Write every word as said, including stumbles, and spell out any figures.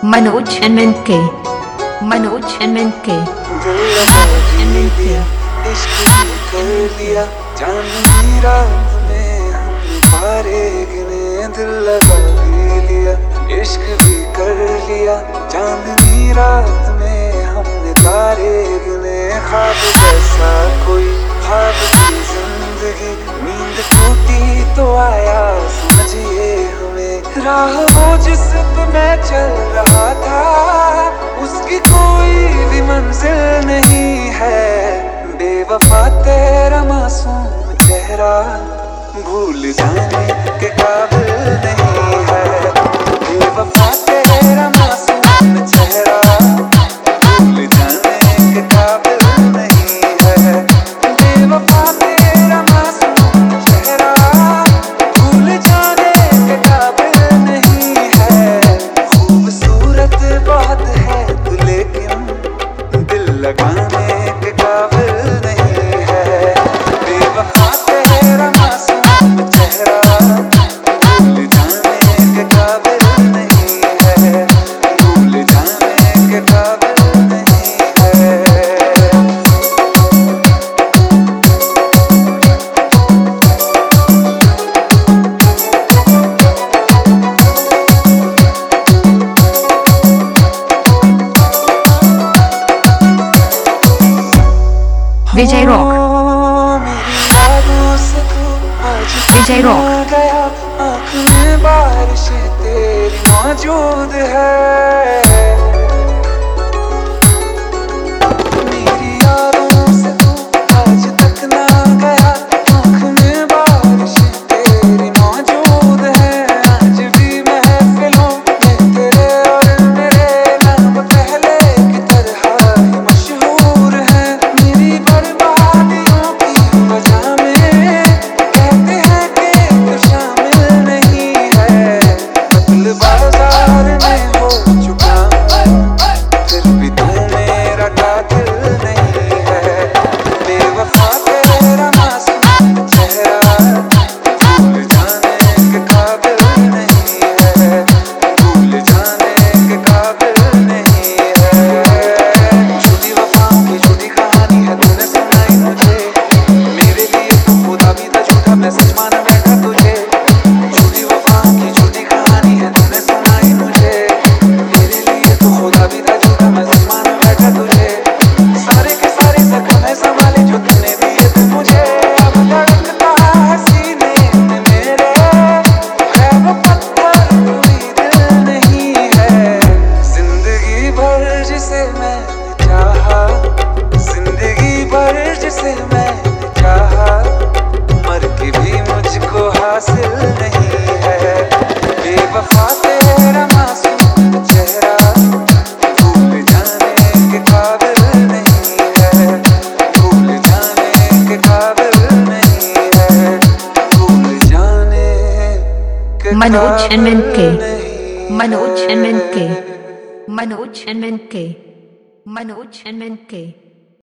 Manoj N के Manoj N के दिल लगा दिया, इश्क भी कर लिया, चांदनी रात में हमने तारे गिने। दिल लगा भी लिया, इश्क भी कर लिया, चांदनी रात में हमने तारे गिने। ख्वाब जैसा कोई ख्वाब की जिंदगी, नींद टूटी तो आया समझिए हमें। राह वो जिस पे मैं चल रहा था, उसकी कोई भी मंजिल नहीं है। बेवफा तेरा मासूम चेहरा भूल जाने के काबिल नहीं है। बेवफा तेरा मासूम चेहरा भूल जाने के काबिल नहीं है। बेवफा तेरा मासूम चेहरा भूल जाने के काबिल नहीं है। खूबसूरत बहुत है तू, लेकिन दिल लगाने के काबिल नहीं है। बेवफा तेरा मासूम चेहरा भूल जाने के काबिल नहीं है। भूल जाने के काबिल नहीं है। विजय रॉक विजय रॉक गया आँख में बारिश तेरी मौजूद है। मेरी यादों से तू आज तक ना गया, आँख में बारिश तेरी मौजूद है। आज भी महफिलों में तेरे और मेरे नाम पहले की तरह ही मशहूर है। मेरी बर्बादियों की वजह में कहते हैं कि तू शामिल नहीं है। कत्ल बाजार में हो चुका फिर भी तू मेरा कातिल नहीं है। बेवफा तेरा मासूम चेहरा भूल जाने के काबिल नहीं है। भूल जाने के काबिल नहीं है। झूठी वफाओं की झूठी कहानी है तूने सुनाई मुझे। मेरे लिए तो खुदा भी था झूठा, मैं सच मान बैठा तुझे। झूठी वफाओं की झूठी कहानी है तूने सुनाई मुझे। मेरे लिए तो खुदा भी था झूठा, मैं सच मान बैठा तुझे। सारे के सारे जख्म है संभाले जो तूने दिए थे मुझे। अब धड़कता है सीने में मेरे, है वो पत्थर कोई दिल नहीं है। जिंदगी भर जिसे मैंने चाहा, जिंदगी भर जिसे मैंने चाहा, मर के भी मुझको हासिल नहीं है। बेवफा तेरा मासूम चेहरा भूल जाने के काबिल नहीं है। भूल जाने के काबिल नहीं है। भूल जाने के मनोज एन काबिल के नहीं मनोज है। एन के मनोज एन के मनोज एन के